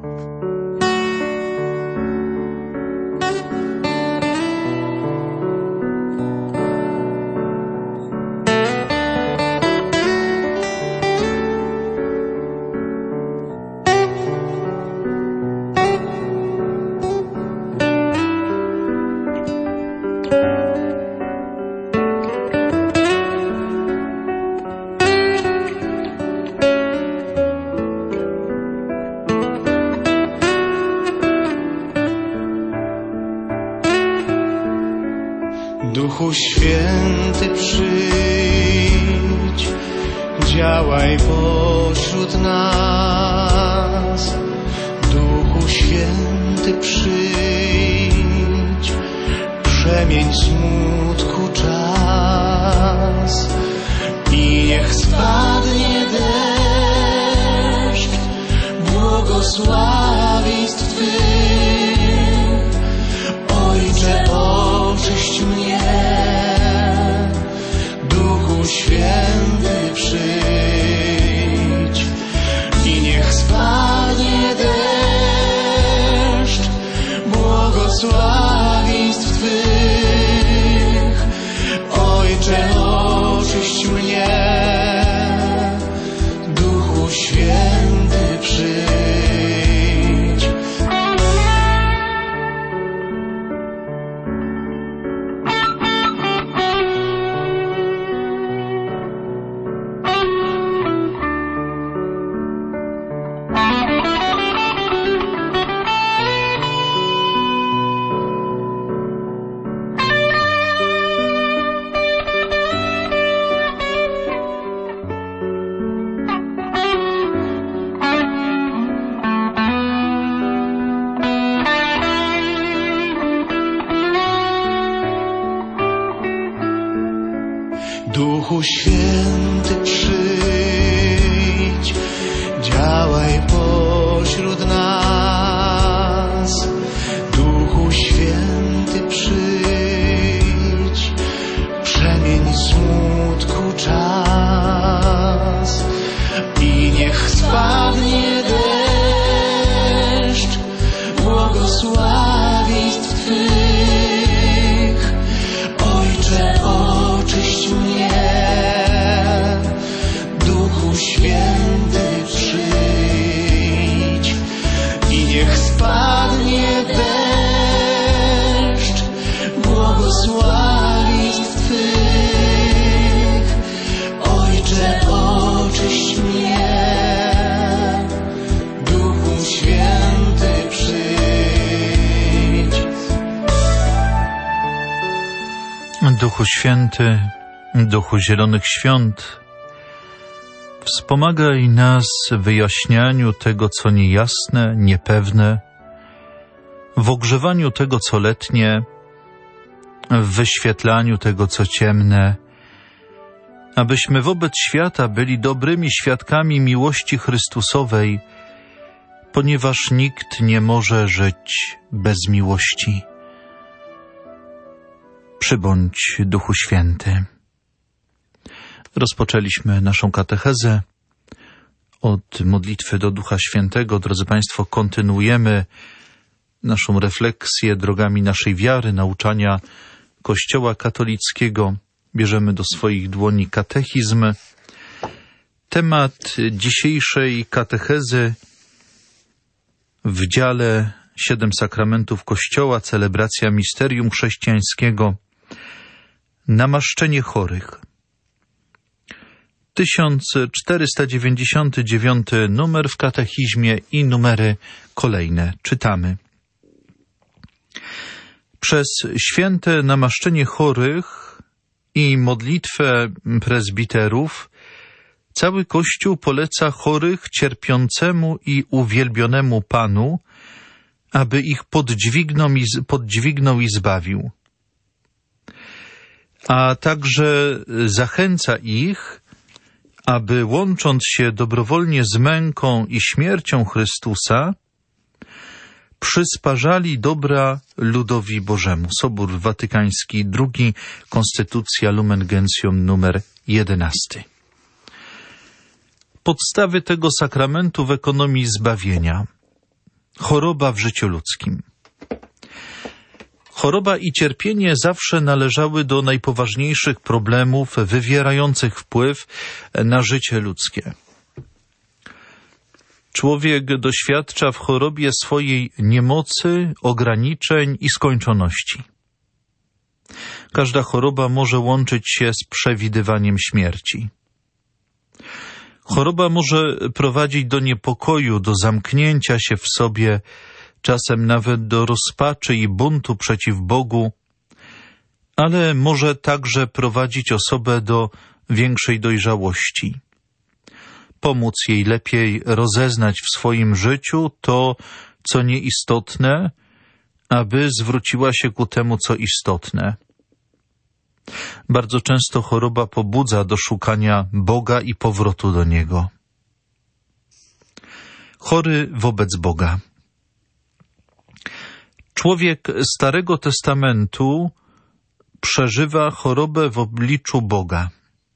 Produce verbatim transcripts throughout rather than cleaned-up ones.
Duchu Święty, przyjdź, działaj pośród nas. Duchu Święty, przyjdź, przemień smutku czas. I niech spadnie deszcz błogosławieństw Twych. Ojcze, oczyść mnie, Duchu Święty, przyjdź. I niech spadnie deszcz błogosławieństw Twych. Ojcze, oczyść mnie, Duchu Święty, przyjdź. Duchu Święty, przyjdź, działaj pośród nas. Duchu Święty, przyjdź, przemień smutku czas. I niech spadnie deszcz błogosławieństw Twych. Ojcze, oczyść mnie, Duchu Święty, przyjdź. I niech spadnie deszcz błogosławieństw Twych. Ojcze, oczyść mnie, Duchu Święty, przyjdź. Duchu Święty, Duchu Zielonych Świąt, wspomagaj nas w wyjaśnianiu tego, co niejasne, niepewne, w ogrzewaniu tego, co letnie, w wyświetlaniu tego, co ciemne, abyśmy wobec świata byli dobrymi świadkami miłości Chrystusowej, ponieważ nikt nie może żyć bez miłości. Przybądź, Duchu Święty. Rozpoczęliśmy naszą katechezę od modlitwy do Ducha Świętego. Drodzy Państwo, kontynuujemy naszą refleksję drogami naszej wiary, nauczania Kościoła katolickiego. Bierzemy do swoich dłoni katechizm. Temat dzisiejszej katechezy w dziale Siedem Sakramentów Kościoła, celebracja misterium chrześcijańskiego, namaszczenie chorych. tysiąc czterysta dziewięćdziesiąty dziewiąty numer w katechizmie i numery kolejne. Czytamy. Przez święte namaszczenie chorych i modlitwę prezbiterów cały Kościół poleca chorych cierpiącemu i uwielbionemu Panu, aby ich poddźwignął i, poddźwignął i zbawił. A także zachęca ich, aby łącząc się dobrowolnie z męką i śmiercią Chrystusa, przysparzali dobra ludowi Bożemu. Sobór Watykański drugi, Konstytucja Lumen Gentium numer jedenasty. Podstawy tego sakramentu w ekonomii zbawienia. Choroba w życiu ludzkim. Choroba i cierpienie zawsze należały do najpoważniejszych problemów wywierających wpływ na życie ludzkie. Człowiek doświadcza w chorobie swojej niemocy, ograniczeń i skończoności. Każda choroba może łączyć się z przewidywaniem śmierci. Choroba może prowadzić do niepokoju, do zamknięcia się w sobie, czasem nawet do rozpaczy i buntu przeciw Bogu, ale może także prowadzić osobę do większej dojrzałości. Pomóc jej lepiej rozeznać w swoim życiu to, co nieistotne, aby zwróciła się ku temu, co istotne. Bardzo często choroba pobudza do szukania Boga i powrotu do Niego. Chory wobec Boga. Człowiek Starego Testamentu przeżywa chorobę w obliczu Boga.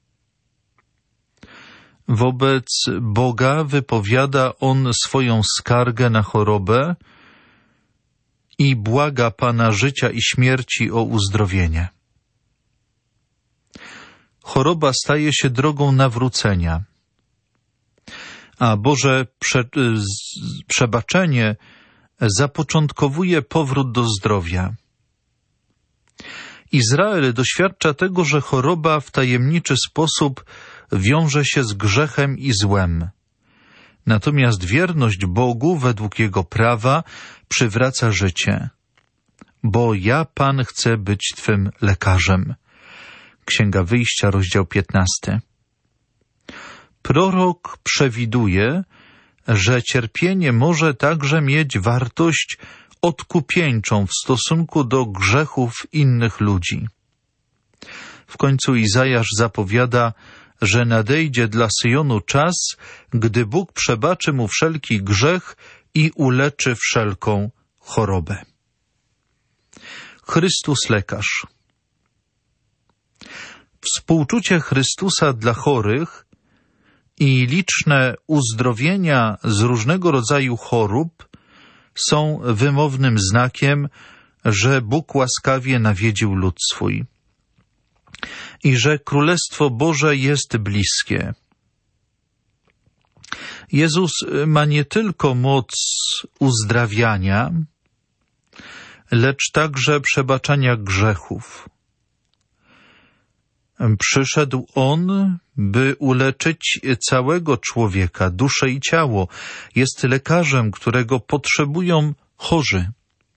Wobec Boga wypowiada on swoją skargę na chorobę i błaga Pana życia i śmierci o uzdrowienie. Choroba staje się drogą nawrócenia, a Boże prze, przebaczenie zapoczątkowuje powrót do zdrowia. Izrael doświadcza tego, że choroba w tajemniczy sposób wiąże się z grzechem i złem. Natomiast wierność Bogu według Jego prawa przywraca życie. Bo ja, Pan, chcę być Twym lekarzem. Księga Wyjścia, rozdział piętnasty. Prorok przewiduje, że cierpienie może także mieć wartość odkupieńczą w stosunku do grzechów innych ludzi. W końcu Izajasz zapowiada, że nadejdzie dla Syjonu czas, gdy Bóg przebaczy mu wszelki grzech i uleczy wszelką chorobę. Chrystus lekarz. Współczucie Chrystusa dla chorych i liczne uzdrowienia z różnego rodzaju chorób są wymownym znakiem, że Bóg łaskawie nawiedził lud swój i że Królestwo Boże jest bliskie. Jezus ma nie tylko moc uzdrawiania, lecz także przebaczania grzechów. Przyszedł On, by uleczyć całego człowieka, duszę i ciało. Jest lekarzem, którego potrzebują chorzy.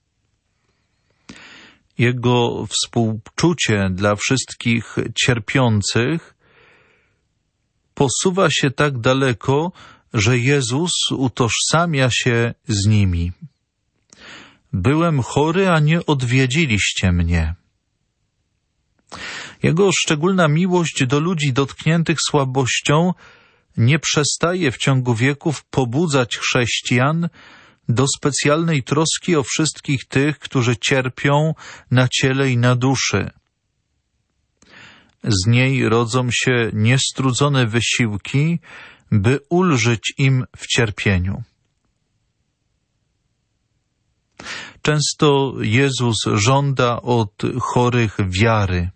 Jego współczucie dla wszystkich cierpiących posuwa się tak daleko, że Jezus utożsamia się z nimi. Byłem chory, a nie odwiedziliście mnie. Jego szczególna miłość do ludzi dotkniętych słabością nie przestaje w ciągu wieków pobudzać chrześcijan do specjalnej troski o wszystkich tych, którzy cierpią na ciele i na duszy. Z niej rodzą się niestrudzone wysiłki, by ulżyć im w cierpieniu. Często Jezus żąda od chorych wiary.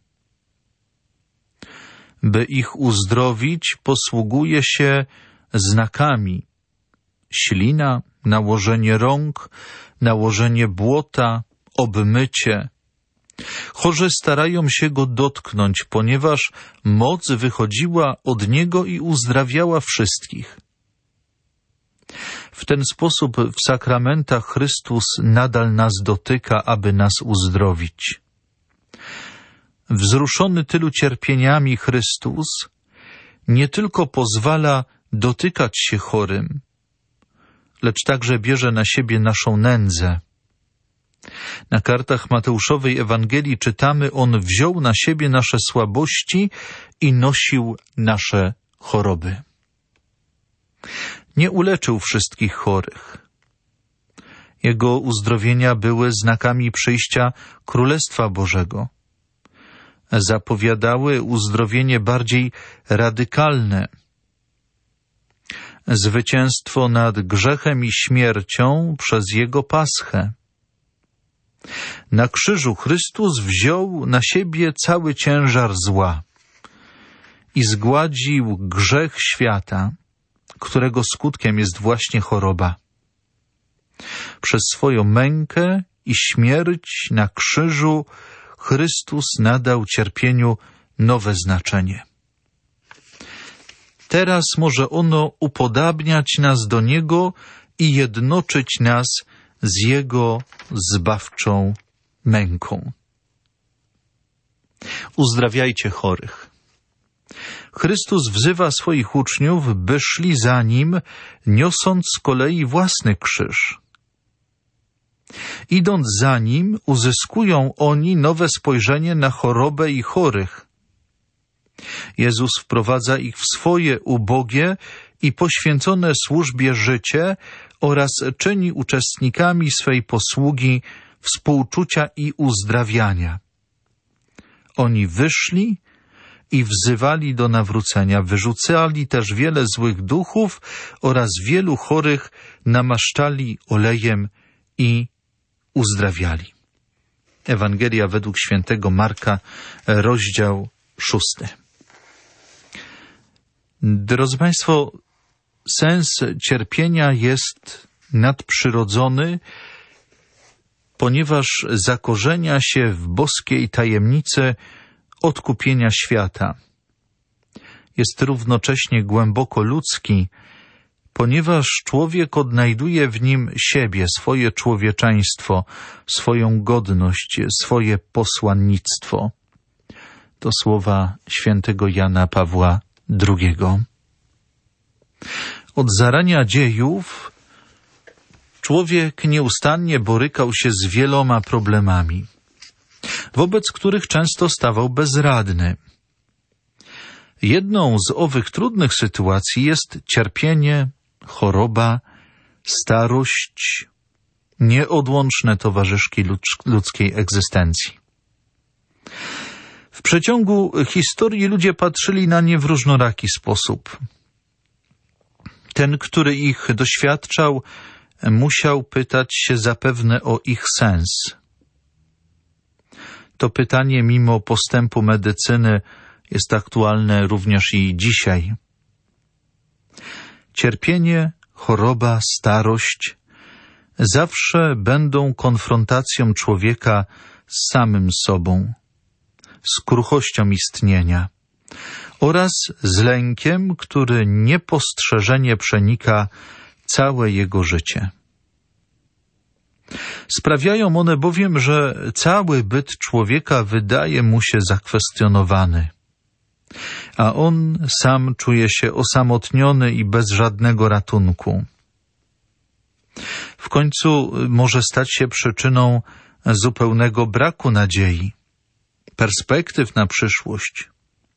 By ich uzdrowić, posługuje się znakami. Ślina, nałożenie rąk, nałożenie błota, obmycie. Chorzy starają się Go dotknąć, ponieważ moc wychodziła od Niego i uzdrawiała wszystkich. W ten sposób w sakramentach Chrystus nadal nas dotyka, aby nas uzdrowić. Wzruszony tylu cierpieniami Chrystus nie tylko pozwala dotykać się chorym, lecz także bierze na siebie naszą nędzę. Na kartach Mateuszowej Ewangelii czytamy: On wziął na siebie nasze słabości i nosił nasze choroby. Nie uleczył wszystkich chorych. Jego uzdrowienia były znakami przyjścia Królestwa Bożego. Zapowiadały uzdrowienie bardziej radykalne. zwycięstwo nad grzechem i śmiercią przez Jego paschę. Na krzyżu Chrystus wziął na siebie cały ciężar zła i zgładził grzech świata, którego skutkiem jest właśnie choroba. Przez swoją mękę i śmierć na krzyżu Chrystus nadał cierpieniu nowe znaczenie. Teraz może ono upodabniać nas do Niego i jednoczyć nas z Jego zbawczą męką. Uzdrawiajcie chorych. Chrystus wzywa swoich uczniów, by szli za Nim, niosąc z kolei własny krzyż. Idąc za Nim, uzyskują oni nowe spojrzenie na chorobę i chorych. Jezus wprowadza ich w swoje ubogie i poświęcone służbie życie oraz czyni uczestnikami swej posługi współczucia i uzdrawiania. Oni wyszli i wzywali do nawrócenia, wyrzucali też wiele złych duchów oraz wielu chorych namaszczali olejem i uzdrawiali. Ewangelia według świętego Marka, rozdział szósty. Drodzy Państwo, sens cierpienia jest nadprzyrodzony, ponieważ zakorzenia się w boskiej tajemnicy odkupienia świata. Jest równocześnie głęboko ludzki, ponieważ człowiek odnajduje w nim siebie, swoje człowieczeństwo, swoją godność, swoje posłannictwo. To słowa świętego Jana Pawła drugiego. Od zarania dziejów człowiek nieustannie borykał się z wieloma problemami, wobec których często stawał bezradny. Jedną z owych trudnych sytuacji jest cierpienie, choroba, starość, nieodłączne towarzyszki ludzkiej egzystencji. W przeciągu historii ludzie patrzyli na nie w różnoraki sposób. Ten, który ich doświadczał, musiał pytać się zapewne o ich sens. To pytanie, mimo postępu medycyny, jest aktualne również i dzisiaj. Cierpienie, choroba, starość zawsze będą konfrontacją człowieka z samym sobą, z kruchością istnienia oraz z lękiem, który niepostrzeżenie przenika całe jego życie. Sprawiają one bowiem, że cały byt człowieka wydaje mu się zakwestionowany, a on sam czuje się osamotniony i bez żadnego ratunku. W końcu może stać się przyczyną zupełnego braku nadziei, perspektyw na przyszłość.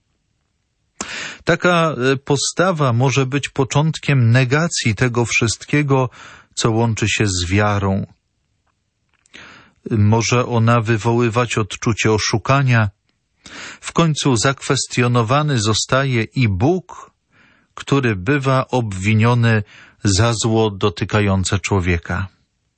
Taka postawa może być początkiem negacji tego wszystkiego, co łączy się z wiarą. Może ona wywoływać odczucie oszukania. W końcu zakwestionowany zostaje i Bóg, który bywa obwiniony za zło dotykające człowieka.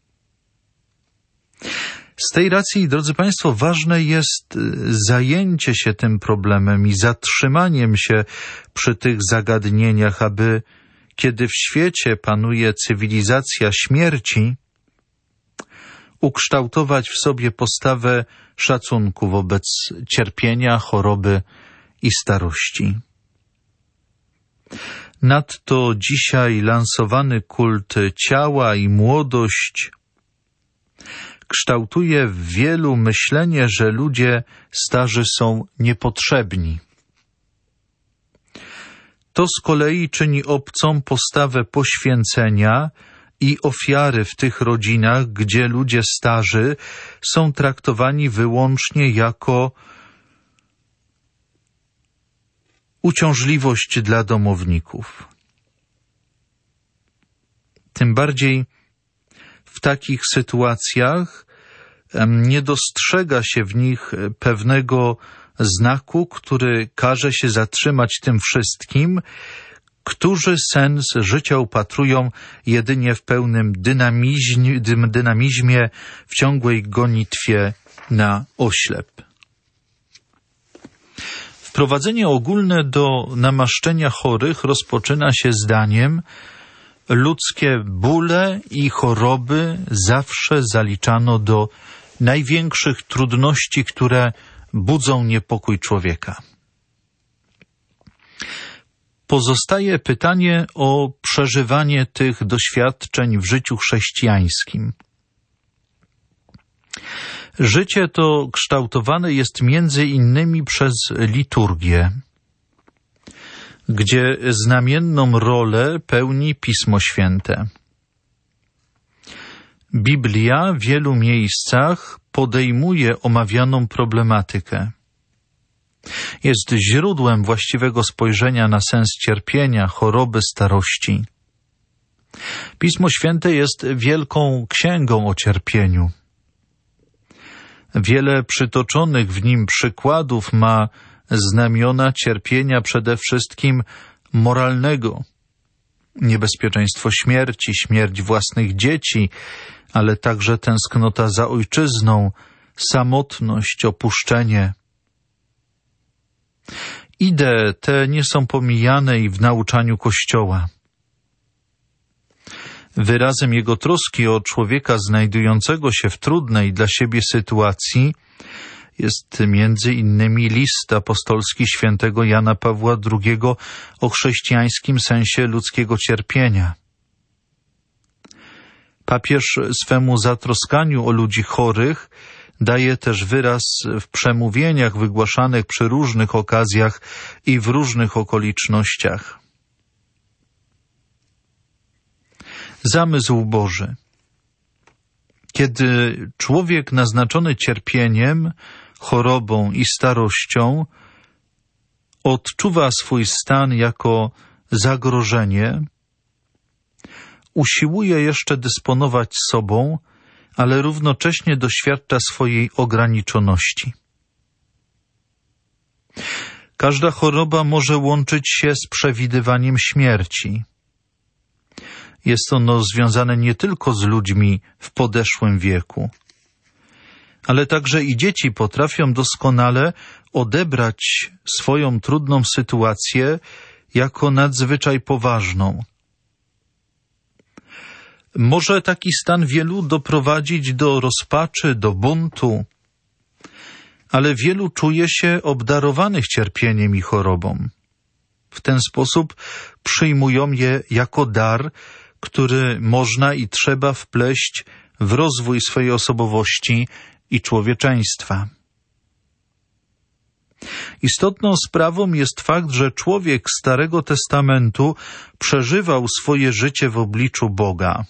Z tej racji, drodzy Państwo, ważne jest zajęcie się tym problemem i zatrzymaniem się przy tych zagadnieniach, aby kiedy w świecie panuje cywilizacja śmierci, ukształtować w sobie postawę szacunku wobec cierpienia, choroby i starości. Nadto dzisiaj lansowany kult ciała i młodość kształtuje w wielu myślenie, że ludzie starzy są niepotrzebni. To z kolei czyni obcą postawę poświęcenia i ofiary w tych rodzinach, gdzie ludzie starzy są traktowani wyłącznie jako uciążliwość dla domowników. Tym bardziej w takich sytuacjach nie dostrzega się w nich pewnego znaku, który każe się zatrzymać tym wszystkim, którzy sens życia upatrują jedynie w pełnym dynamizmie, dynamizmie w ciągłej gonitwie na oślep. Wprowadzenie ogólne do namaszczenia chorych rozpoczyna się zdaniem: ludzkie bóle i choroby zawsze zaliczano do największych trudności, które budzą niepokój człowieka. Pozostaje pytanie o przeżywanie tych doświadczeń w życiu chrześcijańskim. Życie to kształtowane jest między innymi przez liturgię, gdzie znamienną rolę pełni Pismo Święte. Biblia w wielu miejscach podejmuje omawianą problematykę. Jest źródłem właściwego spojrzenia na sens cierpienia, choroby, starości. Pismo Święte jest wielką księgą o cierpieniu. Wiele przytoczonych w nim przykładów ma znamiona cierpienia przede wszystkim moralnego. Niebezpieczeństwo śmierci, śmierć własnych dzieci, ale także tęsknota za ojczyzną, samotność, opuszczenie. Idee te nie są pomijane i w nauczaniu Kościoła. Wyrazem jego troski o człowieka znajdującego się w trudnej dla siebie sytuacji jest między innymi list apostolski świętego Jana Pawła drugiego o chrześcijańskim sensie ludzkiego cierpienia. Papież swemu zatroskaniu o ludzi chorych daje też wyraz w przemówieniach wygłaszanych przy różnych okazjach i w różnych okolicznościach. Zamysł Boży. Kiedy człowiek naznaczony cierpieniem, chorobą i starością odczuwa swój stan jako zagrożenie, usiłuje jeszcze dysponować sobą, ale równocześnie doświadcza swojej ograniczoności. Każda choroba może łączyć się z przewidywaniem śmierci. Jest ono związane nie tylko z ludźmi w podeszłym wieku, ale także i dzieci potrafią doskonale odebrać swoją trudną sytuację jako nadzwyczaj poważną. Może taki stan wielu doprowadzić do rozpaczy, do buntu, ale wielu czuje się obdarowanych cierpieniem i chorobą. W ten sposób przyjmują je jako dar, który można i trzeba wpleść w rozwój swojej osobowości i człowieczeństwa. Istotną sprawą jest fakt, że człowiek Starego Testamentu przeżywał swoje życie w obliczu Boga.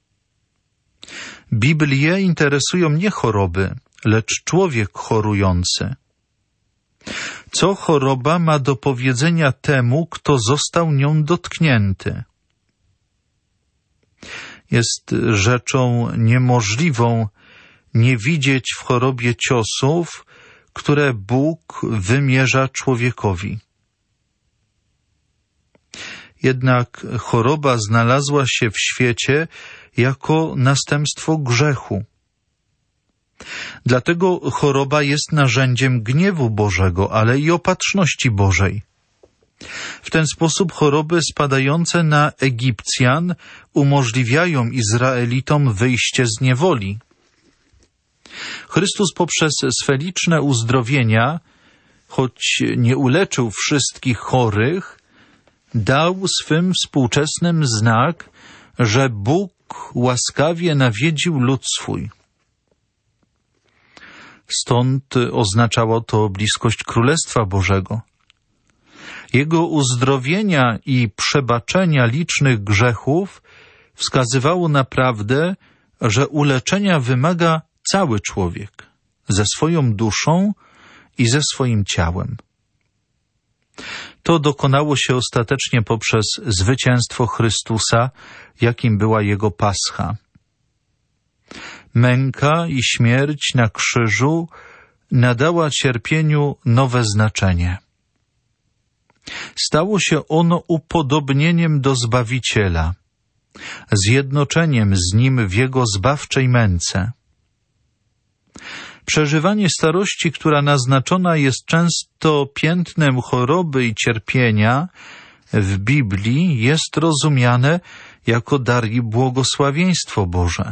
Biblię interesują nie choroby, lecz człowiek chorujący. Co choroba ma do powiedzenia temu, kto został nią dotknięty? Jest rzeczą niemożliwą nie widzieć w chorobie ciosów, które Bóg wymierza człowiekowi. Jednak choroba znalazła się w świecie jako następstwo grzechu. Dlatego choroba jest narzędziem gniewu Bożego, ale i opatrzności Bożej. W ten sposób choroby spadające na Egipcjan umożliwiają Izraelitom wyjście z niewoli. Chrystus poprzez swe liczne uzdrowienia, choć nie uleczył wszystkich chorych, dał swym współczesnym znak, że Bóg łaskawie nawiedził lud swój. Stąd oznaczało to bliskość Królestwa Bożego. Jego uzdrowienia i przebaczenia licznych grzechów wskazywało naprawdę, że uleczenia wymaga cały człowiek, ze swoją duszą i ze swoim ciałem. To dokonało się ostatecznie poprzez zwycięstwo Chrystusa, jakim była Jego Pascha. Męka i śmierć na krzyżu nadała cierpieniu nowe znaczenie. Stało się ono upodobnieniem do Zbawiciela, zjednoczeniem z Nim w Jego zbawczej męce. Przeżywanie starości, która naznaczona jest często piętnem choroby i cierpienia, w Biblii jest rozumiane jako dar i błogosławieństwo Boże.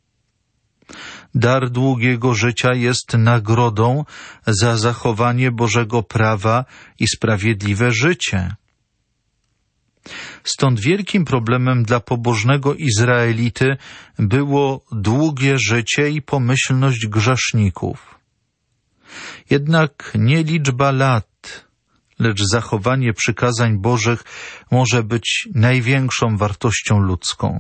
Dar długiego życia jest nagrodą za zachowanie Bożego prawa i sprawiedliwe życie. Stąd wielkim problemem dla pobożnego Izraelity było długie życie i pomyślność grzeszników. Jednak nie liczba lat, lecz zachowanie przykazań Bożych może być największą wartością ludzką.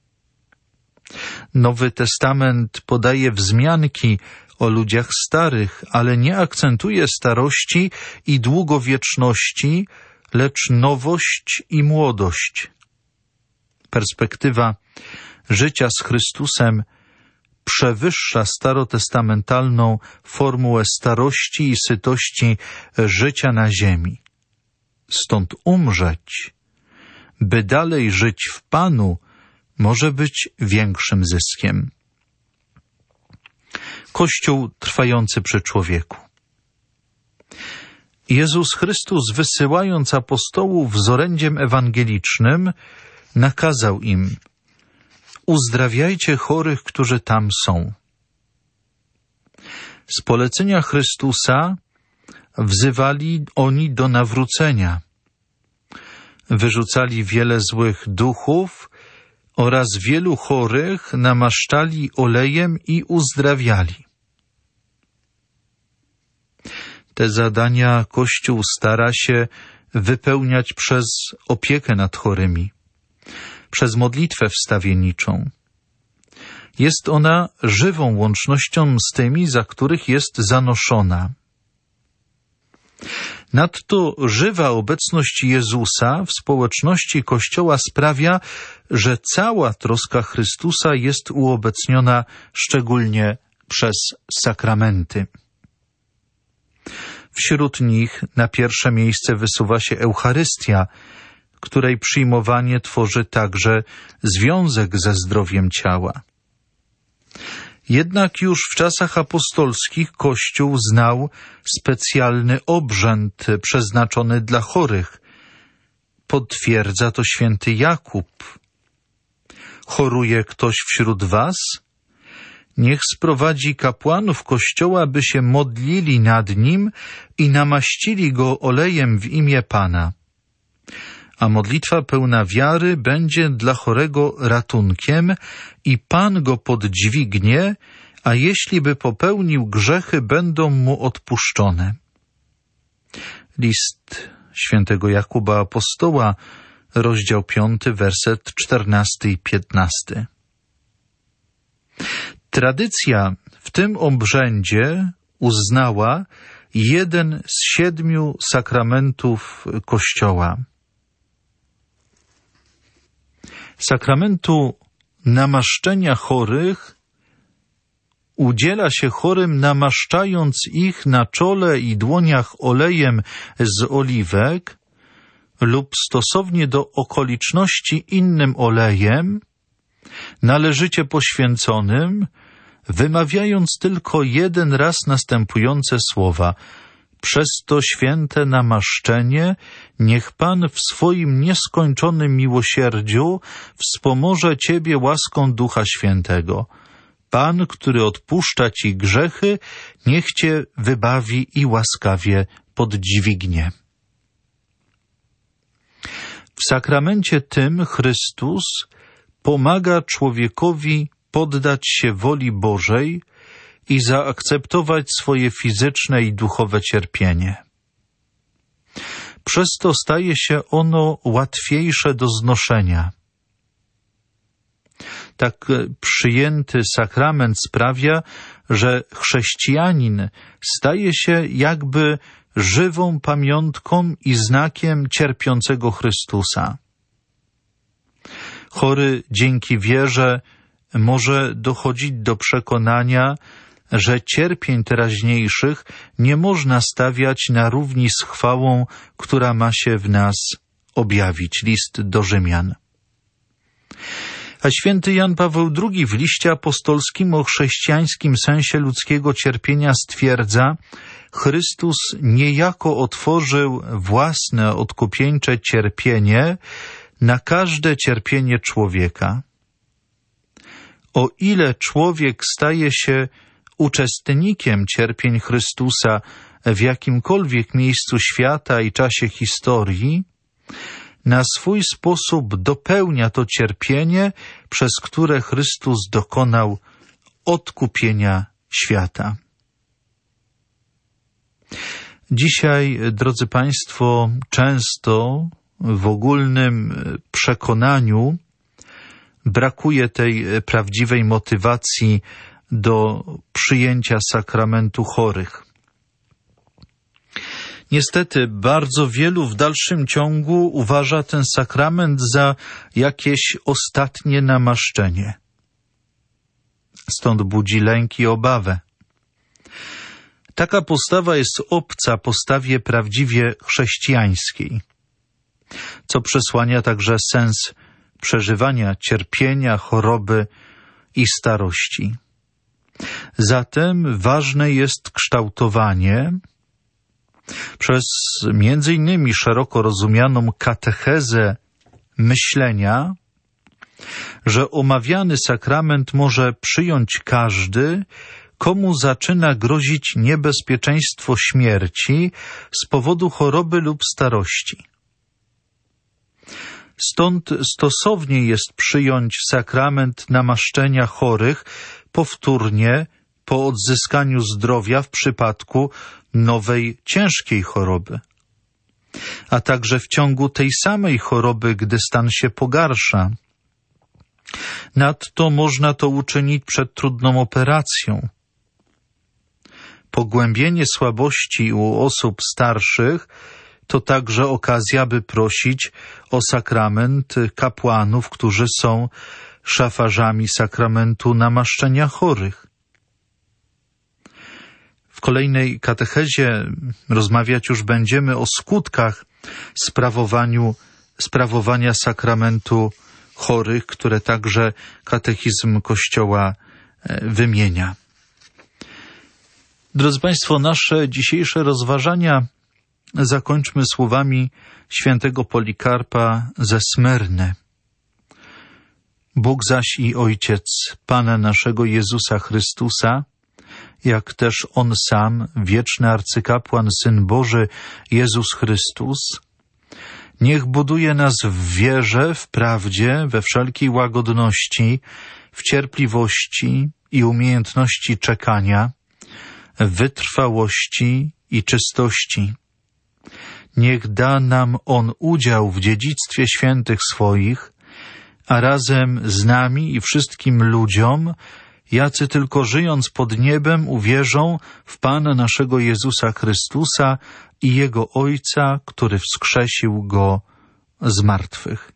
Nowy Testament podaje wzmianki o ludziach starych, ale nie akcentuje starości i długowieczności, lecz nowość i młodość. Perspektywa życia z Chrystusem przewyższa starotestamentalną formułę starości i sytości życia na ziemi. Stąd umrzeć, by dalej żyć w Panu, może być większym zyskiem. Kościół trwający przy człowieku. Jezus Chrystus, wysyłając apostołów z orędziem ewangelicznym, nakazał im: uzdrawiajcie chorych, którzy tam są. Z polecenia Chrystusa wzywali oni do nawrócenia. Wyrzucali wiele złych duchów oraz wielu chorych namaszczali olejem i uzdrawiali. Te zadania Kościół stara się wypełniać przez opiekę nad chorymi, przez modlitwę wstawienniczą. Jest ona żywą łącznością z tymi, za których jest zanoszona. Nadto żywa obecność Jezusa w społeczności Kościoła sprawia, że cała troska Chrystusa jest uobecniona szczególnie przez sakramenty. Wśród nich na pierwsze miejsce wysuwa się Eucharystia, której przyjmowanie tworzy także związek ze zdrowiem ciała. Jednak już w czasach apostolskich Kościół znał specjalny obrzęd przeznaczony dla chorych. Potwierdza to święty Jakub. Choruje ktoś wśród was? Niech sprowadzi kapłanów Kościoła, by się modlili nad nim i namaścili go olejem w imię Pana. A modlitwa pełna wiary będzie dla chorego ratunkiem i Pan go poddźwignie, a jeśli by popełnił grzechy, będą mu odpuszczone. List świętego Jakuba Apostoła, rozdział piąty, werset czternasty i piętnasty. Tradycja w tym obrzędzie uznała jeden z siedmiu sakramentów Kościoła. Sakramentu namaszczenia chorych udziela się chorym, namaszczając ich na czole i dłoniach olejem z oliwek lub stosownie do okoliczności innym olejem, należycie poświęconym, wymawiając tylko jeden raz następujące słowa: przez to święte namaszczenie niech Pan w swoim nieskończonym miłosierdziu wspomoże Ciebie łaską Ducha Świętego. Pan, który odpuszcza Ci grzechy, niech Cię wybawi i łaskawie poddźwignie. W sakramencie tym Chrystus pomaga człowiekowi poddać się woli Bożej i zaakceptować swoje fizyczne i duchowe cierpienie. Przez to staje się ono łatwiejsze do znoszenia. Tak przyjęty sakrament sprawia, że chrześcijanin staje się jakby żywą pamiątką i znakiem cierpiącego Chrystusa. Chory dzięki wierze może dochodzić do przekonania, że cierpień teraźniejszych nie można stawiać na równi z chwałą, która ma się w nas objawić. List do Rzymian. A święty Jan Paweł drugi w liście apostolskim o chrześcijańskim sensie ludzkiego cierpienia stwierdza: Chrystus niejako otworzył własne odkupieńcze cierpienie na każde cierpienie człowieka. O ile człowiek staje się uczestnikiem cierpień Chrystusa w jakimkolwiek miejscu świata i czasie historii, na swój sposób dopełnia to cierpienie, przez które Chrystus dokonał odkupienia świata. Dzisiaj, drodzy Państwo, często w ogólnym przekonaniu brakuje tej prawdziwej motywacji do przyjęcia sakramentu chorych. Niestety bardzo wielu w dalszym ciągu uważa ten sakrament za jakieś ostatnie namaszczenie. Stąd budzi lęk i obawę. Taka postawa jest obca postawie prawdziwie chrześcijańskiej, co przesłania także sens przeżywania cierpienia, choroby i starości. Zatem ważne jest kształtowanie przez między innymi szeroko rozumianą katechezę myślenia, że omawiany sakrament może przyjąć każdy, komu zaczyna grozić niebezpieczeństwo śmierci z powodu choroby lub starości. Stąd stosownie jest przyjąć sakrament namaszczenia chorych powtórnie po odzyskaniu zdrowia w przypadku nowej, ciężkiej choroby, a także w ciągu tej samej choroby, gdy stan się pogarsza. Nadto można to uczynić przed trudną operacją. Pogłębienie słabości u osób starszych to także okazja, by prosić o sakrament kapłanów, którzy są szafarzami sakramentu namaszczenia chorych. W kolejnej katechezie rozmawiać już będziemy o skutkach sprawowaniu, sprawowania sakramentu chorych, które także katechizm Kościoła wymienia. Drodzy Państwo, nasze dzisiejsze rozważania zakończmy słowami świętego Polikarpa ze Smyrny. Bóg zaś i Ojciec Pana naszego Jezusa Chrystusa, jak też On sam, wieczny arcykapłan, Syn Boży, Jezus Chrystus, niech buduje nas w wierze, w prawdzie, we wszelkiej łagodności, w cierpliwości i umiejętności czekania, w wytrwałości i czystości. Niech da nam On udział w dziedzictwie świętych swoich, a razem z nami i wszystkim ludziom, jacy tylko żyjąc pod niebem uwierzą w Pana naszego Jezusa Chrystusa i Jego Ojca, który wskrzesił Go z martwych.